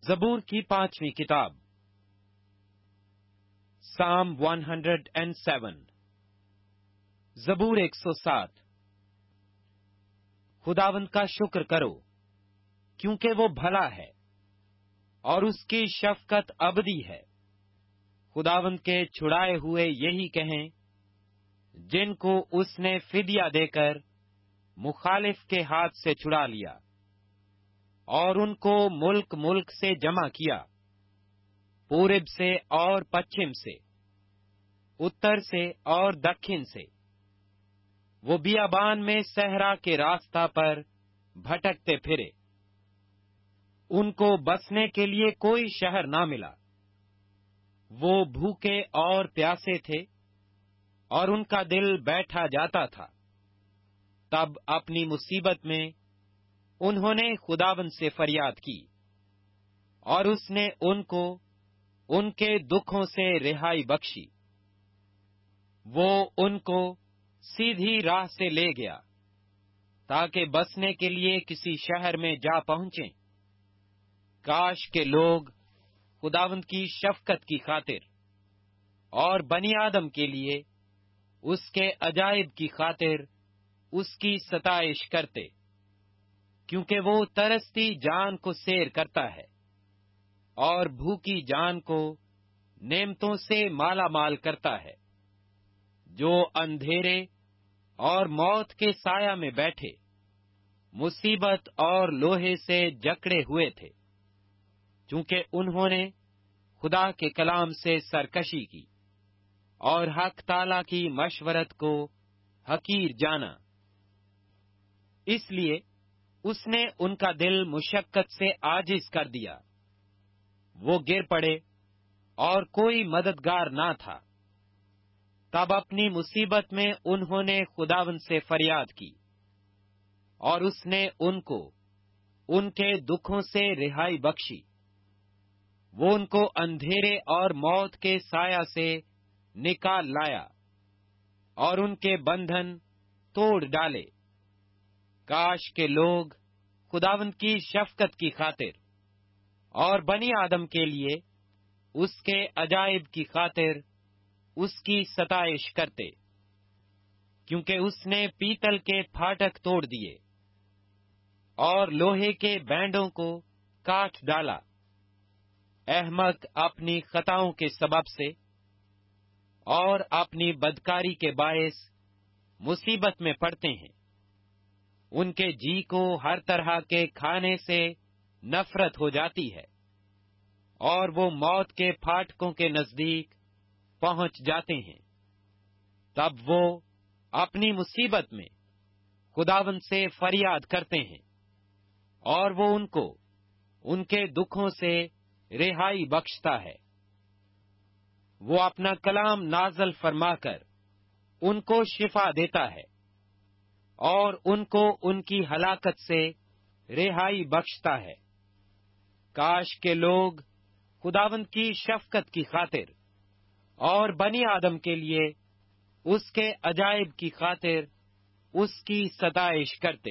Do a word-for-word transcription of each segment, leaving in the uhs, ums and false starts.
زبور کی پانچویں کتاب سام ون ہنڈریڈ اینڈ سیون زبور ایک سو سات خداوند کا شکر کرو کیونکہ وہ بھلا ہے اور اس کی شفقت ابدی ہے۔ خداوند کے چھڑائے ہوئے یہی کہیں جن کو اس نے فدیہ دے کر مخالف کے ہاتھ سے چھڑا لیا اور ان کو ملک ملک سے جمع کیا، پورب سے اور پچھم سے، اتر سے اور دکھن سے۔ وہ بیابان میں صحرا کے راستہ پر بھٹکتے پھرے، ان کو بسنے کے لیے کوئی شہر نہ ملا۔ وہ بھوکے اور پیاسے تھے اور ان کا دل بیٹھا جاتا تھا۔ تب اپنی مصیبت میں انہوں نے خداوند سے فریاد کی اور اس نے ان کو ان کے دکھوں سے رہائی بخشی۔ وہ ان کو سیدھی راہ سے لے گیا تاکہ بسنے کے لیے کسی شہر میں جا پہنچیں۔ کاش کے لوگ خداوند کی شفقت کی خاطر اور بنی آدم کے لیے اس کے عجائب کی خاطر اس کی ستائش کرتے، کیونکہ وہ ترستی جان کو سیر کرتا ہے اور بھوکی جان کو نعمتوں سے مالا مال کرتا ہے۔ جو اندھیرے اور موت کے سایہ میں بیٹھے مصیبت اور لوہے سے جکڑے ہوئے تھے، چونکہ انہوں نے خدا کے کلام سے سرکشی کی اور حق تعالی کی مشورت کو حقیر جانا۔ اس لیے اس نے ان کا دل مشقت سے عاجز کر دیا، وہ گر پڑے اور کوئی مددگار نہ تھا۔ تب اپنی مصیبت میں انہوں نے خداوند سے فریاد کی اور اس نے ان کو ان کے دکھوں سے رہائی بخشی۔ وہ ان کو اندھیرے اور موت کے سایہ سے نکال لایا اور ان کے بندھن توڑ ڈالے۔ کاش کے لوگ خداوند کی شفقت کی خاطر اور بنی آدم کے لیے اس کے عجائب کی خاطر اس کی ستائش کرتے، کیونکہ اس نے پیتل کے پھاٹک توڑ دیے اور لوہے کے بینڈوں کو کاٹ ڈالا۔ احمق اپنی خطاؤں کے سبب سے اور اپنی بدکاری کے باعث مصیبت میں پڑتے ہیں۔ ان کے جی کو ہر طرح کے کھانے سے نفرت ہو جاتی ہے اور وہ موت کے پھاٹکوں کے نزدیک پہنچ جاتے ہیں۔ تب وہ اپنی مصیبت میں خداوند سے فریاد کرتے ہیں اور وہ ان کو ان کے دکھوں سے رہائی بخشتا ہے۔ وہ اپنا کلام نازل فرما کر ان کو شفا دیتا ہے اور ان کو ان کی ہلاکت سے رہائی بخشتا ہے۔ کاش کے لوگ خداوند کی شفقت کی خاطر اور بنی آدم کے لیے اس کے عجائب کی خاطر اس کی ستائش کرتے۔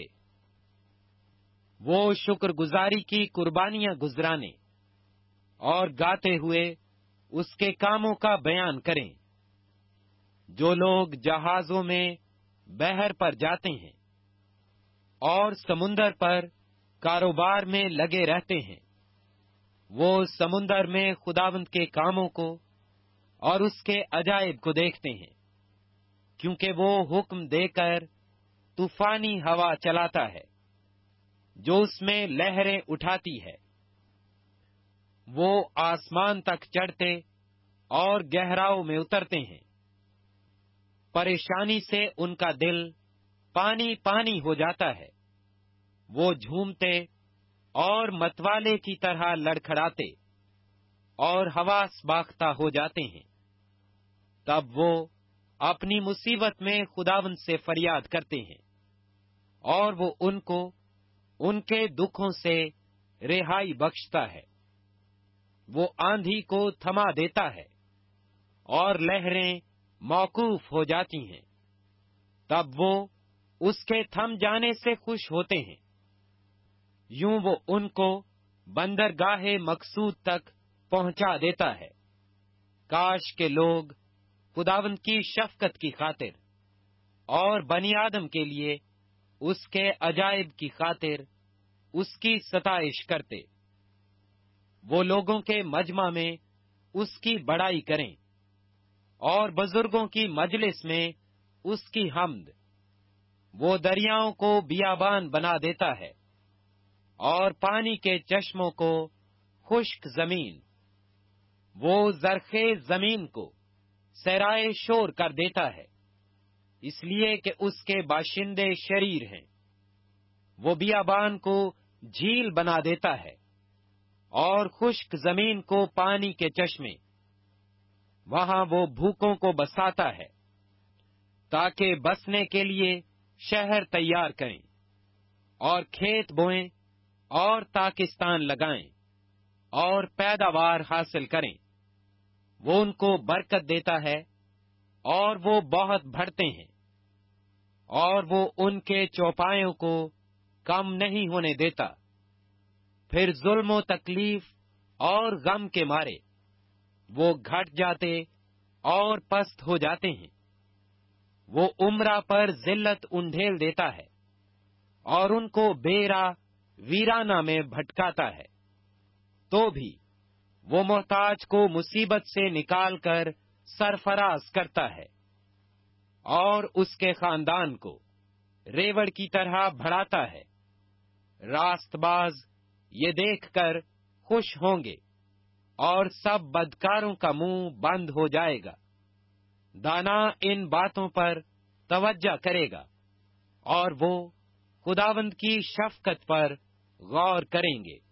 وہ شکر گزاری کی قربانیاں گزرانے اور گاتے ہوئے اس کے کاموں کا بیان کریں۔ جو لوگ جہازوں میں بحر پر جاتے ہیں اور سمندر پر کاروبار میں لگے رہتے ہیں، وہ سمندر میں خداوند کے کاموں کو اور اس کے عجائب کو دیکھتے ہیں، کیونکہ وہ حکم دے کر طوفانی ہوا چلاتا ہے جو اس میں لہریں اٹھاتی ہے۔ وہ آسمان تک چڑھتے اور گہراؤں میں اترتے ہیں۔ پریشانی سے ان کا دل پانی پانی ہو جاتا ہے۔ وہ جھومتے اور متوالے کی طرح لڑکھڑاتے اور حواس باختہ ہو جاتے ہیں۔ تب وہ اپنی مصیبت میں خداوند سے فریاد کرتے ہیں اور وہ ان کو ان کے دکھوں سے رہائی بخشتا ہے۔ وہ آندھی کو تھما دیتا ہے اور لہریں موقوف ہو جاتی ہیں۔ تب وہ اس کے تھم جانے سے خوش ہوتے ہیں۔ یوں وہ ان کو बंदरगाह मकसूद तक पहुंचा देता है। काश के लोग खुदावंद की शफकत की खातिर और बनी आदम के लिए उसके अजायब की खातिर उसकी सताइश करते। वो लोगों के मजमा में उसकी बड़ाई करें और बुजुर्गों की मजलिस में उसकी हम्द। वो दरियाओं को बियाबान बना देता है और पानी के चश्मों को खुश्क जमीन। वो जरखेज जमीन को सराय शोर कर देता है, इसलिए कि उसके बाशिंदे शरीर हैं। वो बियाबान को झील बना देता है और खुश्क जमीन को पानी के चश्मे। वहां वो भूखों को बसाता है ताकि बसने के लिए शहर तैयार करें और खेत बोएं और ताकिस्तान लगाएं और पैदावार हासिल करें। वो उनको बरकत देता है और वो बहुत बढ़ते हैं, और वो उनके चौपायों को कम नहीं होने देता। फिर जुल्म तकलीफ और गम के मारे वो घट जाते और पस्त हो जाते हैं। वो उम्रा पर जिल्लत उंडेल देता है और उनको बेरा वीराना में भटकाता है। तो भी वो मोहताज को मुसीबत से निकालकर सरफराज करता है और उसके खानदान को रेवड़ की तरह बढ़ाता है। रास्तबाज ये देखकर खुश होंगे और सब बदकारों का मुंह बंद हो जाएगा। दाना इन बातों पर तवज्जो करेगा और वो खुदावंद की शफकत पर गौर करेंगे।